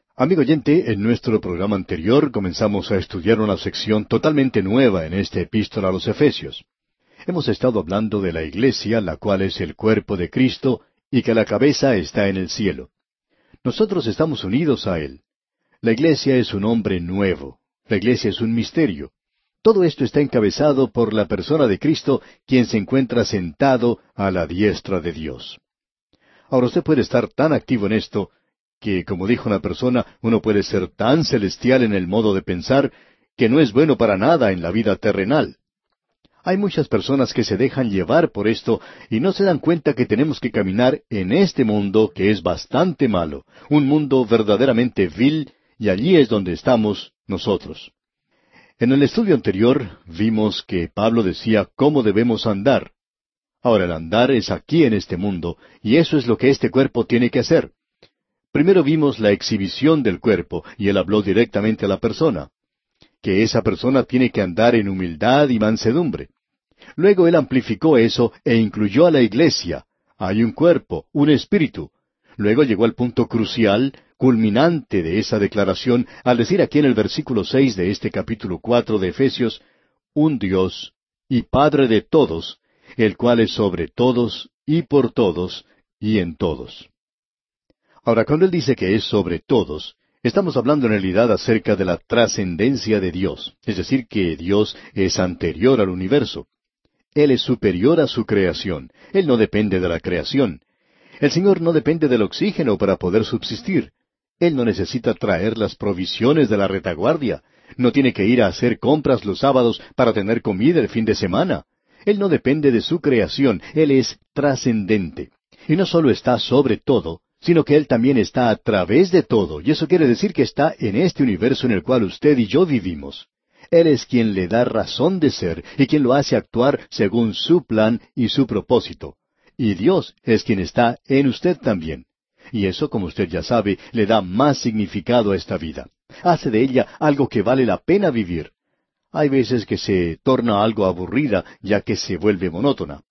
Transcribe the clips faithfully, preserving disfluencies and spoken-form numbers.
Amigo oyente, en nuestro programa anterior comenzamos a estudiar una sección totalmente nueva en esta epístola a los Efesios. Hemos estado hablando de la iglesia, la cual es el cuerpo de Cristo, y que la cabeza está en el cielo. Nosotros estamos unidos a Él. La iglesia es un hombre nuevo. La iglesia es un misterio. Todo esto está encabezado por la persona de Cristo, quien se encuentra sentado a la diestra de Dios. Ahora usted puede estar tan activo en esto, que, como dijo una persona, uno puede ser tan celestial en el modo de pensar, que no es bueno para nada en la vida terrenal. Hay muchas personas que se dejan llevar por esto y no se dan cuenta que tenemos que caminar en este mundo que es bastante malo, un mundo verdaderamente vil, y allí es donde estamos nosotros. En el estudio anterior vimos que Pablo decía cómo debemos andar. Ahora el andar es aquí en este mundo, y eso es lo que este cuerpo tiene que hacer. Primero vimos la exhibición del cuerpo, y él habló directamente a la persona, que esa persona tiene que andar en humildad y mansedumbre. Luego él amplificó eso e incluyó a la iglesia. Hay un cuerpo, un espíritu. Luego llegó al punto crucial, culminante de esa declaración, al decir aquí en el versículo seis de este capítulo cuatro de Efesios, un Dios y Padre de todos, el cual es sobre todos, y por todos, y en todos. Ahora, cuando él dice que es sobre todos, estamos hablando en realidad acerca de la trascendencia de Dios, es decir, que Dios es anterior al universo. Él es superior a su creación. Él no depende de la creación. El Señor no depende del oxígeno para poder subsistir. Él no necesita traer las provisiones de la retaguardia. No tiene que ir a hacer compras los sábados para tener comida el fin de semana. Él no depende de su creación. Él es trascendente. Y no solo está sobre todo, sino que Él también está a través de todo, y eso quiere decir que está en este universo en el cual usted y yo vivimos. Él es quien le da razón de ser y quien lo hace actuar según su plan y su propósito. Y Dios es quien está en usted también. Y eso, como usted ya sabe, le da más significado a esta vida. Hace de ella algo que vale la pena vivir. Hay veces que se torna algo aburrida, ya que se vuelve monótona.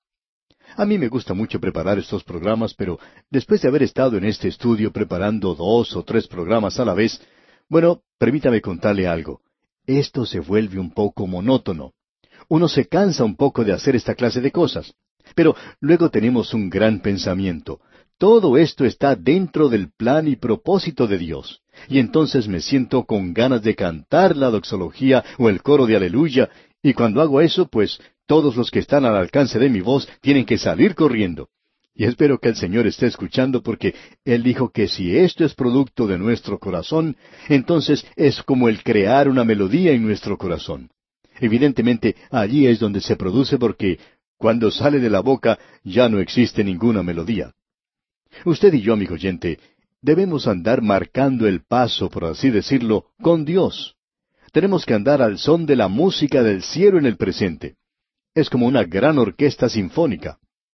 A mí me gusta mucho preparar estos programas, pero después de haber estado en este estudio preparando dos o tres programas a la vez, bueno, permítame contarle algo. Esto se vuelve un poco monótono. Uno se cansa un poco de hacer esta clase de cosas. Pero luego tenemos un gran pensamiento. Todo esto está dentro del plan y propósito de Dios. Y entonces me siento con ganas de cantar la doxología o el coro de aleluya, y cuando hago eso, pues todos los que están al alcance de mi voz tienen que salir corriendo. Y espero que el Señor esté escuchando porque Él dijo que si esto es producto de nuestro corazón, entonces es como el crear una melodía en nuestro corazón. Evidentemente, allí es donde se produce porque cuando sale de la boca ya no existe ninguna melodía. Usted y yo, amigo oyente, debemos andar marcando el paso, por así decirlo, con Dios. Tenemos que andar al son de la música del cielo en el presente. Es como una gran orquesta sinfónica.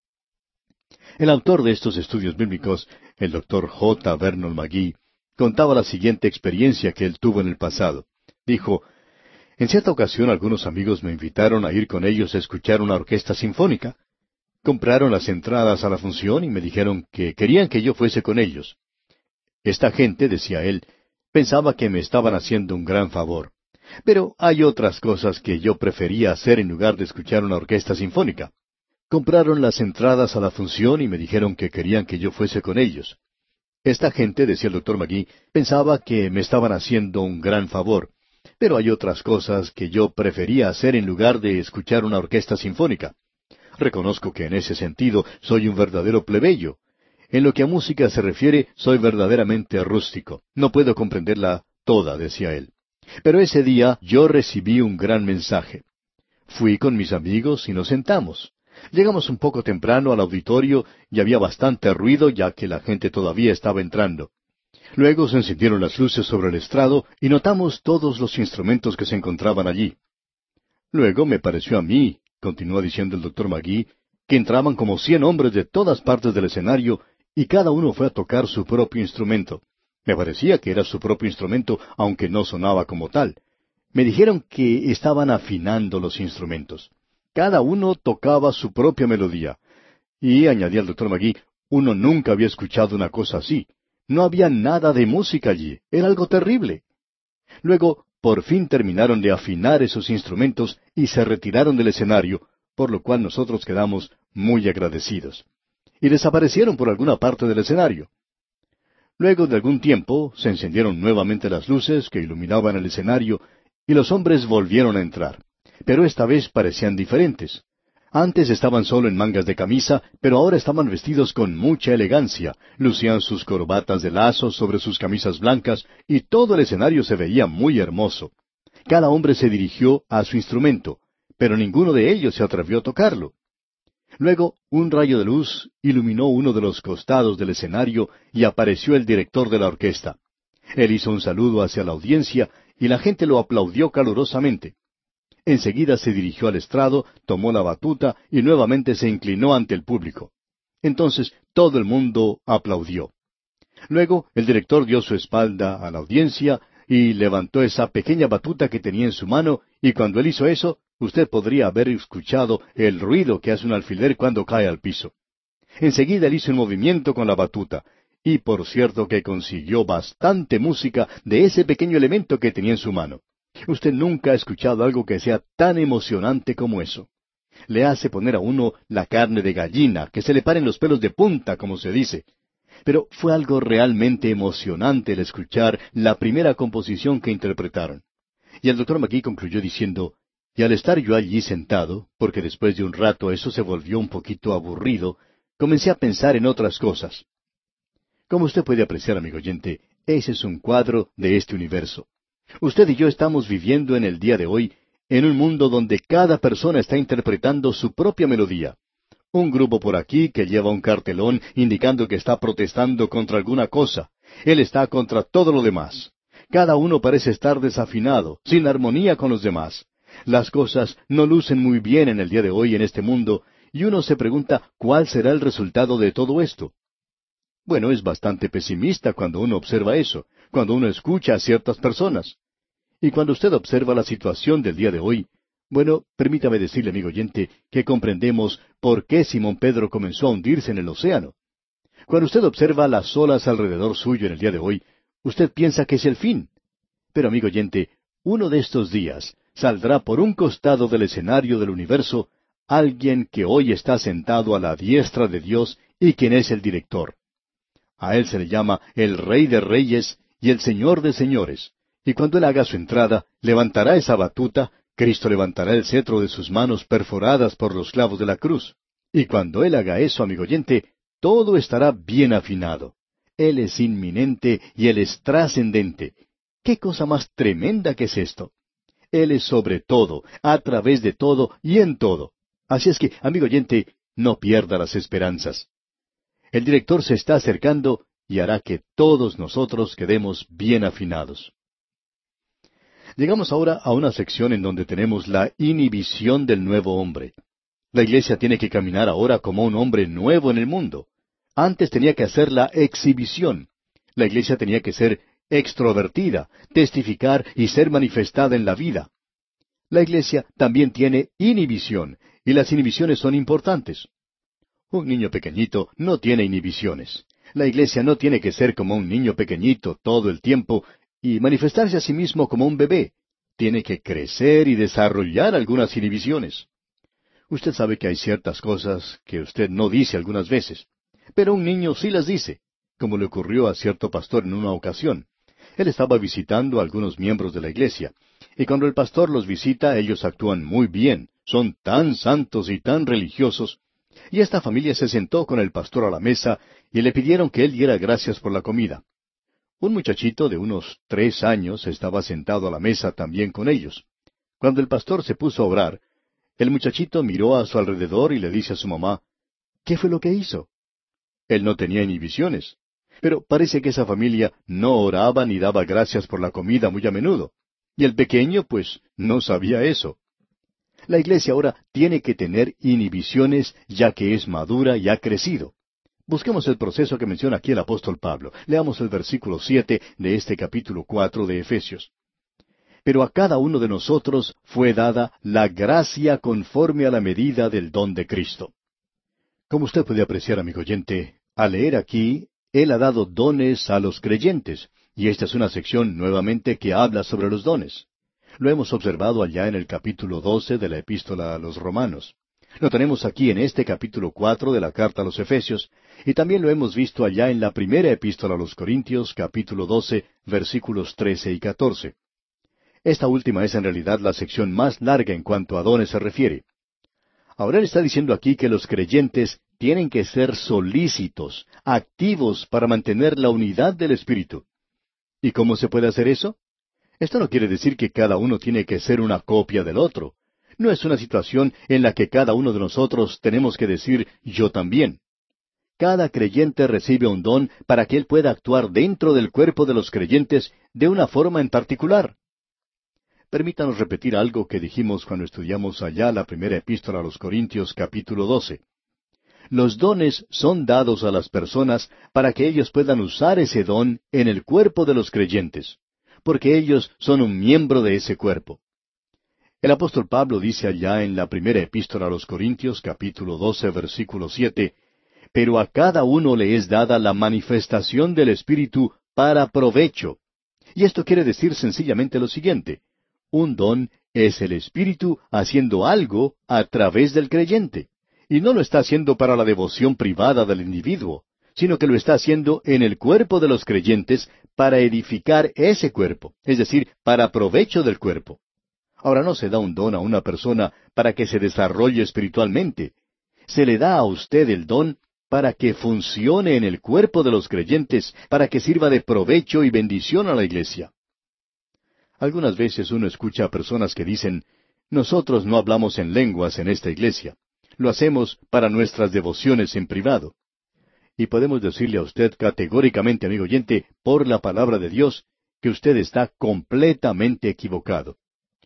El autor de estos estudios bíblicos, el doctor J. Vernon McGee, contaba la siguiente experiencia que él tuvo en el pasado. Dijo, en cierta ocasión algunos amigos me invitaron a ir con ellos a escuchar una orquesta sinfónica. Compraron las entradas a la función y me dijeron que querían que yo fuese con ellos. Esta gente, decía él, pensaba que me estaban haciendo un gran favor. Pero hay otras cosas que yo prefería hacer en lugar de escuchar una orquesta sinfónica. Compraron las entradas a la función y me dijeron que querían que yo fuese con ellos. Esta gente, decía el doctor McGee, pensaba que me estaban haciendo un gran favor. Pero hay otras cosas que yo prefería hacer en lugar de escuchar una orquesta sinfónica. Reconozco que en ese sentido soy un verdadero plebeyo. En lo que a música se refiere, soy verdaderamente rústico. No puedo comprenderla toda, decía él. Pero ese día yo recibí un gran mensaje. Fui con mis amigos y nos sentamos. Llegamos un poco temprano al auditorio y había bastante ruido ya que la gente todavía estaba entrando. Luego se encendieron las luces sobre el estrado y notamos todos los instrumentos que se encontraban allí. Luego me pareció a mí, continuó diciendo el doctor McGee, que entraban como cien hombres de todas partes del escenario y cada uno fue a tocar su propio instrumento. Me parecía que era su propio instrumento, aunque no sonaba como tal. Me dijeron que estaban afinando los instrumentos. Cada uno tocaba su propia melodía. Y, añadía el doctor McGee, uno nunca había escuchado una cosa así. No había nada de música allí. Era algo terrible. Luego, por fin terminaron de afinar esos instrumentos y se retiraron del escenario, por lo cual nosotros quedamos muy agradecidos. Y desaparecieron por alguna parte del escenario. Luego de algún tiempo se encendieron nuevamente las luces que iluminaban el escenario y los hombres volvieron a entrar. Pero esta vez parecían diferentes. Antes estaban solo en mangas de camisa, pero ahora estaban vestidos con mucha elegancia, lucían sus corbatas de lazo sobre sus camisas blancas y todo el escenario se veía muy hermoso. Cada hombre se dirigió a su instrumento, pero ninguno de ellos se atrevió a tocarlo. Luego un rayo de luz iluminó uno de los costados del escenario y apareció el director de la orquesta. Él hizo un saludo hacia la audiencia y la gente lo aplaudió calurosamente. Enseguida se dirigió al estrado, tomó la batuta y nuevamente se inclinó ante el público. Entonces todo el mundo aplaudió. Luego el director dio su espalda a la audiencia y levantó esa pequeña batuta que tenía en su mano, y cuando él hizo eso, usted podría haber escuchado el ruido que hace un alfiler cuando cae al piso. Enseguida él hizo un movimiento con la batuta, y por cierto que consiguió bastante música de ese pequeño elemento que tenía en su mano. Usted nunca ha escuchado algo que sea tan emocionante como eso. Le hace poner a uno la carne de gallina, que se le paren los pelos de punta, como se dice. Pero fue algo realmente emocionante el escuchar la primera composición que interpretaron. Y el doctor McGee concluyó diciendo, y al estar yo allí sentado, porque después de un rato eso se volvió un poquito aburrido, comencé a pensar en otras cosas. Como usted puede apreciar, amigo oyente, ese es un cuadro de este universo. Usted y yo estamos viviendo en el día de hoy en un mundo donde cada persona está interpretando su propia melodía. Un grupo por aquí que lleva un cartelón indicando que está protestando contra alguna cosa. Él está contra todo lo demás. Cada uno parece estar desafinado, sin armonía con los demás. Las cosas no lucen muy bien en el día de hoy en este mundo, y uno se pregunta cuál será el resultado de todo esto. Bueno, es bastante pesimista cuando uno observa eso, cuando uno escucha a ciertas personas. Y cuando usted observa la situación del día de hoy, bueno, permítame decirle, amigo oyente, que comprendemos por qué Simón Pedro comenzó a hundirse en el océano. Cuando usted observa las olas alrededor suyo en el día de hoy, usted piensa que es el fin. Pero, amigo oyente, uno de estos días saldrá por un costado del escenario del universo alguien que hoy está sentado a la diestra de Dios y quien es el director. A él se le llama el Rey de Reyes y el Señor de Señores. Y cuando él haga su entrada, levantará esa batuta, Cristo levantará el cetro de sus manos perforadas por los clavos de la cruz. Y cuando él haga eso, amigo oyente, todo estará bien afinado. Él es inminente y él es trascendente. ¿Qué cosa más tremenda que es esto? Él es sobre todo, a través de todo y en todo. Así es que, amigo oyente, no pierda las esperanzas. El director se está acercando y hará que todos nosotros quedemos bien afinados. Llegamos ahora a una sección en donde tenemos la inhibición del nuevo hombre. La iglesia tiene que caminar ahora como un hombre nuevo en el mundo. Antes tenía que hacer la exhibición. La iglesia tenía que ser extrovertida, testificar y ser manifestada en la vida. La iglesia también tiene inhibición, y las inhibiciones son importantes. Un niño pequeñito no tiene inhibiciones. La iglesia no tiene que ser como un niño pequeñito todo el tiempo y manifestarse a sí mismo como un bebé. Tiene que crecer y desarrollar algunas inhibiciones. Usted sabe que hay ciertas cosas que usted no dice algunas veces, pero un niño sí las dice, como le ocurrió a cierto pastor en una ocasión. Él estaba visitando a algunos miembros de la iglesia, y cuando el pastor los visita, ellos actúan muy bien, son tan santos y tan religiosos, y esta familia se sentó con el pastor a la mesa y le pidieron que él diera gracias por la comida. Un muchachito de unos tres años estaba sentado a la mesa también con ellos. Cuando el pastor se puso a orar, el muchachito miró a su alrededor y le dice a su mamá, ¿qué fue lo que hizo? Él no tenía inhibiciones, pero parece que esa familia no oraba ni daba gracias por la comida muy a menudo. Y el pequeño, pues, no sabía eso. La iglesia ahora tiene que tener inhibiciones ya que es madura y ha crecido. Busquemos el proceso que menciona aquí el apóstol Pablo. Leamos el versículo siete de este capítulo cuatro de Efesios. Pero a cada uno de nosotros fue dada la gracia conforme a la medida del don de Cristo. Como usted puede apreciar, amigo oyente, al leer aquí, Él ha dado dones a los creyentes, y esta es una sección nuevamente que habla sobre los dones. Lo hemos observado allá en el capítulo doce de la Epístola a los Romanos. Lo tenemos aquí en este capítulo cuatro de la Carta a los Efesios, y también lo hemos visto allá en la primera Epístola a los Corintios, capítulo doce, versículos trece y catorce. Esta última es en realidad la sección más larga en cuanto a dones se refiere. Ahora él está diciendo aquí que los creyentes tienen que ser solícitos, activos para mantener la unidad del Espíritu. ¿Y cómo se puede hacer eso? Esto no quiere decir que cada uno tiene que ser una copia del otro. No es una situación en la que cada uno de nosotros tenemos que decir yo también. Cada creyente recibe un don para que él pueda actuar dentro del cuerpo de los creyentes de una forma en particular. Permítanos repetir algo que dijimos cuando estudiamos allá la primera epístola a los Corintios capítulo doce. Los dones son dados a las personas para que ellos puedan usar ese don en el cuerpo de los creyentes, porque ellos son un miembro de ese cuerpo. El apóstol Pablo dice allá en la primera epístola a los Corintios capítulo doce versículo siete, pero a cada uno le es dada la manifestación del Espíritu para provecho. Y esto quiere decir sencillamente lo siguiente: un don es el Espíritu haciendo algo a través del creyente. Y no lo está haciendo para la devoción privada del individuo, sino que lo está haciendo en el cuerpo de los creyentes para edificar ese cuerpo, es decir, para provecho del cuerpo. Ahora no se da un don a una persona para que se desarrolle espiritualmente. Se le da a usted el don para que funcione en el cuerpo de los creyentes, para que sirva de provecho y bendición a la iglesia. Algunas veces uno escucha a personas que dicen, nosotros no hablamos en lenguas en esta iglesia. Lo hacemos para nuestras devociones en privado. Y podemos decirle a usted categóricamente, amigo oyente, por la palabra de Dios, que usted está completamente equivocado.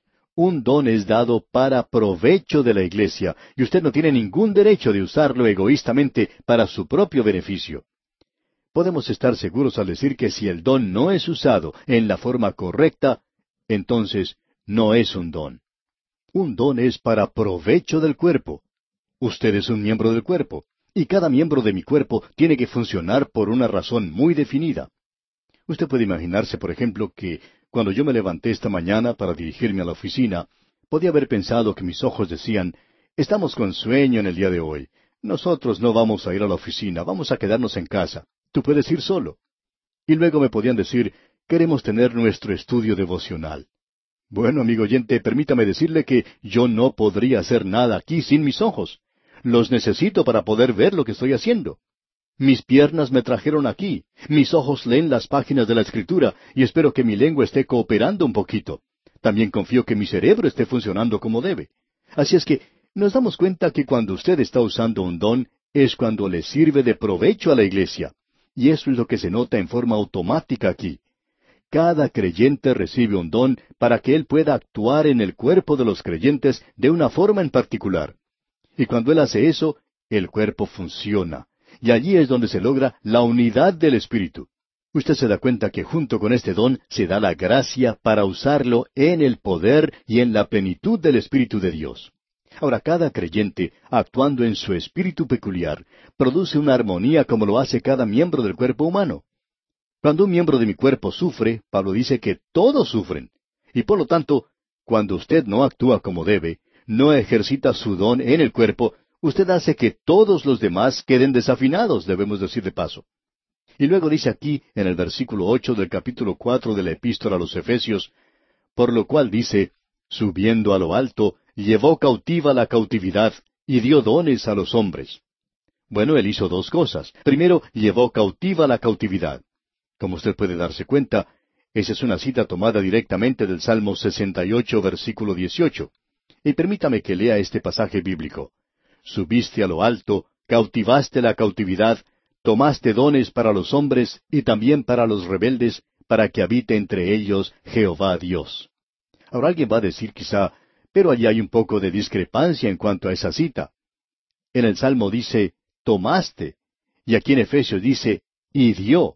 Un don es dado para provecho de la iglesia, y usted no tiene ningún derecho de usarlo egoístamente para su propio beneficio. Podemos estar seguros al decir que si el don no es usado en la forma correcta, entonces no es un don. Un don es para provecho del cuerpo. Usted es un miembro del cuerpo, y cada miembro de mi cuerpo tiene que funcionar por una razón muy definida. Usted puede imaginarse, por ejemplo, que cuando yo me levanté esta mañana para dirigirme a la oficina, podía haber pensado que mis ojos decían, estamos con sueño en el día de hoy. Nosotros no vamos a ir a la oficina, vamos a quedarnos en casa. Tú puedes ir solo. Y luego me podían decir, queremos tener nuestro estudio devocional. Bueno, amigo oyente, permítame decirle que yo no podría hacer nada aquí sin mis ojos. Los necesito para poder ver lo que estoy haciendo. Mis piernas me trajeron aquí, mis ojos leen las páginas de la Escritura, y espero que mi lengua esté cooperando un poquito. También confío que mi cerebro esté funcionando como debe. Así es que nos damos cuenta que cuando usted está usando un don, es cuando le sirve de provecho a la iglesia. Y eso es lo que se nota en forma automática aquí. Cada creyente recibe un don para que él pueda actuar en el cuerpo de los creyentes de una forma en particular. Y cuando él hace eso, el cuerpo funciona. Y allí es donde se logra la unidad del Espíritu. Usted se da cuenta que junto con este don se da la gracia para usarlo en el poder y en la plenitud del Espíritu de Dios. Ahora, cada creyente, actuando en su espíritu peculiar, produce una armonía como lo hace cada miembro del cuerpo humano. Cuando un miembro de mi cuerpo sufre, Pablo dice que todos sufren. Y por lo tanto, cuando usted no actúa como debe, no ejercita su don en el cuerpo, usted hace que todos los demás queden desafinados, debemos decir de paso. Y luego dice aquí, en el versículo ocho del capítulo cuatro de la Epístola a los Efesios, por lo cual dice, subiendo a lo alto, llevó cautiva la cautividad, y dio dones a los hombres. Bueno, él hizo dos cosas. Primero, llevó cautiva la cautividad. Como usted puede darse cuenta, esa es una cita tomada directamente del Salmo sesenta y ocho, versículo dieciocho. Y permítame que lea este pasaje bíblico. Subiste a lo alto, cautivaste la cautividad, tomaste dones para los hombres y también para los rebeldes, para que habite entre ellos Jehová Dios. Ahora alguien va a decir quizá, pero allí hay un poco de discrepancia en cuanto a esa cita. En el Salmo dice, tomaste, y aquí en Efesios dice, y dio.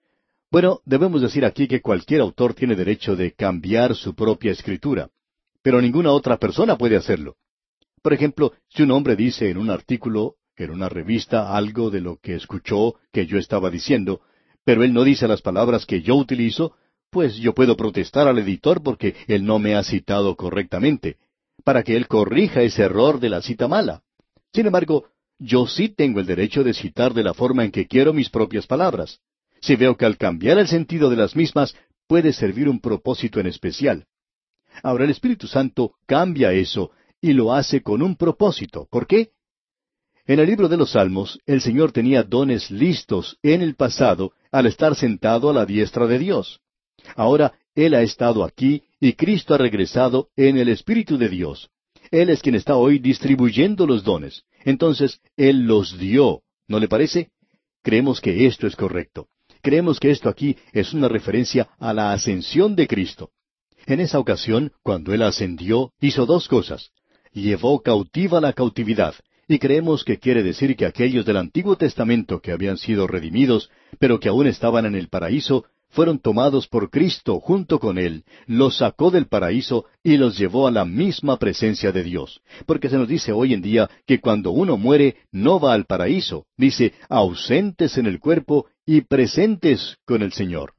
Bueno, debemos decir aquí que cualquier autor tiene derecho de cambiar su propia escritura, pero ninguna otra persona puede hacerlo. Por ejemplo, si un hombre dice en un artículo en una revista algo de lo que escuchó que yo estaba diciendo, pero él no dice las palabras que yo utilizo, pues yo puedo protestar al editor porque él no me ha citado correctamente, para que él corrija ese error de la cita mala. Sin embargo, yo sí tengo el derecho de citar de la forma en que quiero mis propias palabras. Si veo que al cambiar el sentido de las mismas puede servir un propósito en especial. Ahora el Espíritu Santo cambia eso y lo hace con un propósito. ¿Por qué? En el libro de los Salmos, el Señor tenía dones listos en el pasado al estar sentado a la diestra de Dios. Ahora Él ha estado aquí y Cristo ha regresado en el Espíritu de Dios. Él es quien está hoy distribuyendo los dones. Entonces, Él los dio. ¿No le parece? Creemos que esto es correcto. Creemos que esto aquí es una referencia a la ascensión de Cristo. En esa ocasión, cuando Él ascendió, hizo dos cosas. Llevó cautiva la cautividad, y creemos que quiere decir que aquellos del Antiguo Testamento que habían sido redimidos, pero que aún estaban en el paraíso, fueron tomados por Cristo junto con Él, los sacó del paraíso y los llevó a la misma presencia de Dios. Porque se nos dice hoy en día que cuando uno muere no va al paraíso, dice ausentes en el cuerpo y presentes con el Señor.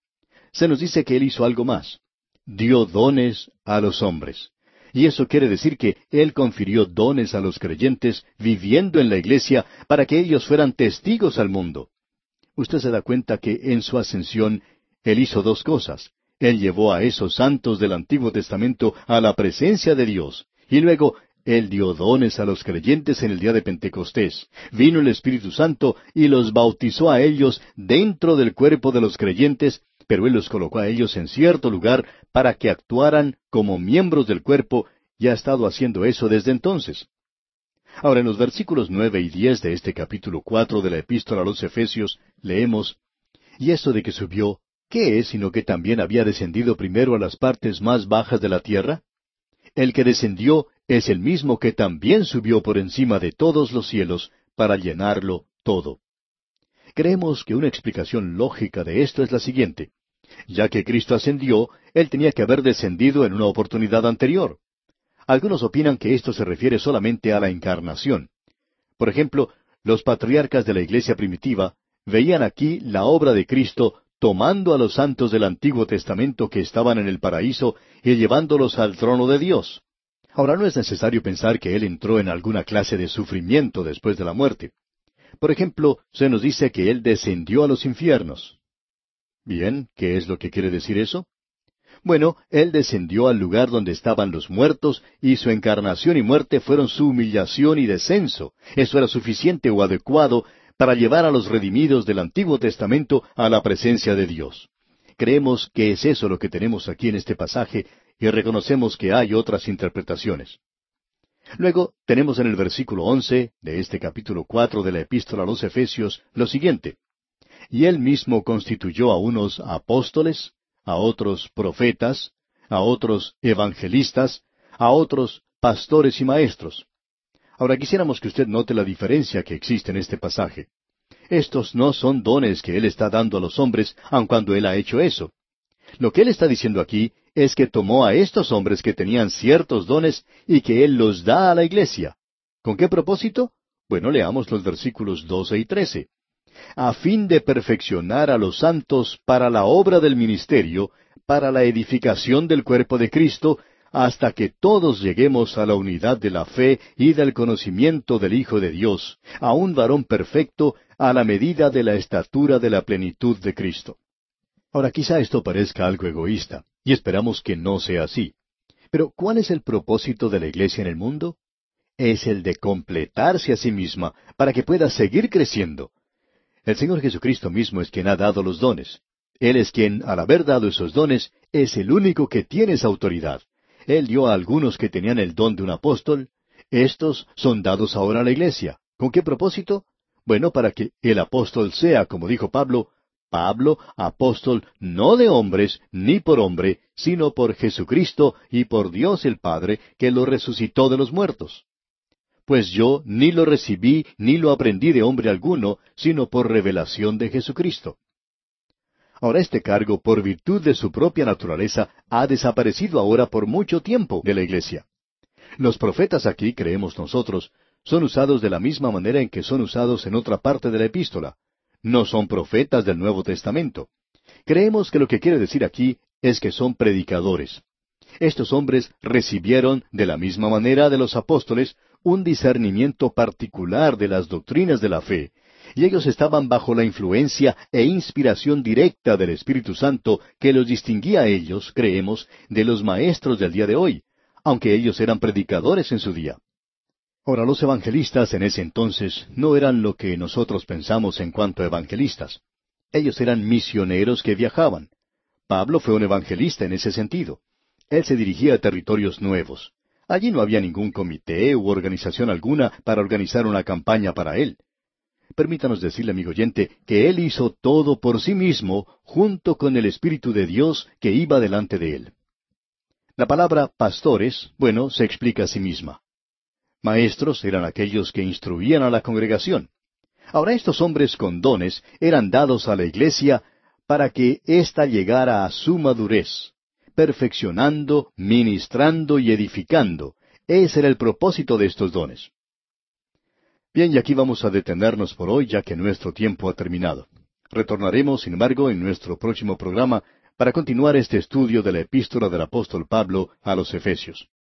Se nos dice que Él hizo algo más. Dio dones a los hombres. Y eso quiere decir que Él confirió dones a los creyentes viviendo en la iglesia para que ellos fueran testigos al mundo. Usted se da cuenta que en su ascensión Él hizo dos cosas. Él llevó a esos santos del Antiguo Testamento a la presencia de Dios. Y luego Él dio dones a los creyentes en el día de Pentecostés. Vino el Espíritu Santo y los bautizó a ellos dentro del cuerpo de los creyentes, pero Él los colocó a ellos en cierto lugar para que actuaran como miembros del cuerpo, y ha estado haciendo eso desde entonces. Ahora, en los versículos nueve y diez de este capítulo cuatro de la Epístola a los Efesios, leemos, «Y eso de que subió, ¿qué es sino que también había descendido primero a las partes más bajas de la tierra? El que descendió es el mismo que también subió por encima de todos los cielos para llenarlo todo». Creemos que una explicación lógica de esto es la siguiente. Ya que Cristo ascendió, Él tenía que haber descendido en una oportunidad anterior. Algunos opinan que esto se refiere solamente a la encarnación. Por ejemplo, los patriarcas de la iglesia primitiva veían aquí la obra de Cristo tomando a los santos del Antiguo Testamento que estaban en el paraíso y llevándolos al trono de Dios. Ahora, no es necesario pensar que Él entró en alguna clase de sufrimiento después de la muerte. Por ejemplo, se nos dice que Él descendió a los infiernos. Bien, ¿qué es lo que quiere decir eso? Bueno, Él descendió al lugar donde estaban los muertos, y su encarnación y muerte fueron su humillación y descenso. Eso era suficiente o adecuado para llevar a los redimidos del Antiguo Testamento a la presencia de Dios. Creemos que es eso lo que tenemos aquí en este pasaje, y reconocemos que hay otras interpretaciones. Luego tenemos en el versículo once de este capítulo cuatro de la Epístola a los Efesios lo siguiente. «Y Él mismo constituyó a unos apóstoles, a otros profetas, a otros evangelistas, a otros pastores y maestros». Ahora quisiéramos que usted note la diferencia que existe en este pasaje. Estos no son dones que Él está dando a los hombres, aun cuando Él ha hecho eso. Lo que Él está diciendo aquí es que tomó a estos hombres que tenían ciertos dones y que Él los da a la iglesia. ¿Con qué propósito? Bueno, leamos los versículos doce y trece. «A fin de perfeccionar a los santos para la obra del ministerio, para la edificación del cuerpo de Cristo, hasta que todos lleguemos a la unidad de la fe y del conocimiento del Hijo de Dios, a un varón perfecto, a la medida de la estatura de la plenitud de Cristo». Ahora, quizá esto parezca algo egoísta, y esperamos que no sea así. Pero, ¿cuál es el propósito de la iglesia en el mundo? Es el de completarse a sí misma para que pueda seguir creciendo. El Señor Jesucristo mismo es quien ha dado los dones. Él es quien, al haber dado esos dones, es el único que tiene esa autoridad. Él dio a algunos que tenían el don de un apóstol. Estos son dados ahora a la iglesia. ¿Con qué propósito? Bueno, para que el apóstol sea, como dijo Pablo, Pablo, apóstol no de hombres, ni por hombre, sino por Jesucristo y por Dios el Padre, que lo resucitó de los muertos. Pues yo ni lo recibí ni lo aprendí de hombre alguno, sino por revelación de Jesucristo. Ahora este cargo, por virtud de su propia naturaleza, ha desaparecido ahora por mucho tiempo de la iglesia. Los profetas aquí, creemos nosotros, son usados de la misma manera en que son usados en otra parte de la epístola. No son profetas del Nuevo Testamento. Creemos que lo que quiere decir aquí es que son predicadores. Estos hombres recibieron, de la misma manera de los apóstoles, un discernimiento particular de las doctrinas de la fe, y ellos estaban bajo la influencia e inspiración directa del Espíritu Santo que los distinguía a ellos, creemos, de los maestros del día de hoy, aunque ellos eran predicadores en su día. Ahora, los evangelistas en ese entonces no eran lo que nosotros pensamos en cuanto a evangelistas. Ellos eran misioneros que viajaban. Pablo fue un evangelista en ese sentido. Él se dirigía a territorios nuevos. Allí no había ningún comité u organización alguna para organizar una campaña para él. Permítanos decirle, amigo oyente, que él hizo todo por sí mismo junto con el Espíritu de Dios que iba delante de él. La palabra pastores, bueno, se explica a sí misma. Maestros eran aquellos que instruían a la congregación. Ahora estos hombres con dones eran dados a la iglesia para que ésta llegara a su madurez, perfeccionando, ministrando y edificando. Ese era el propósito de estos dones. Bien, y aquí vamos a detenernos por hoy, ya que nuestro tiempo ha terminado. Retornaremos, sin embargo, en nuestro próximo programa para continuar este estudio de la epístola del apóstol Pablo a los Efesios.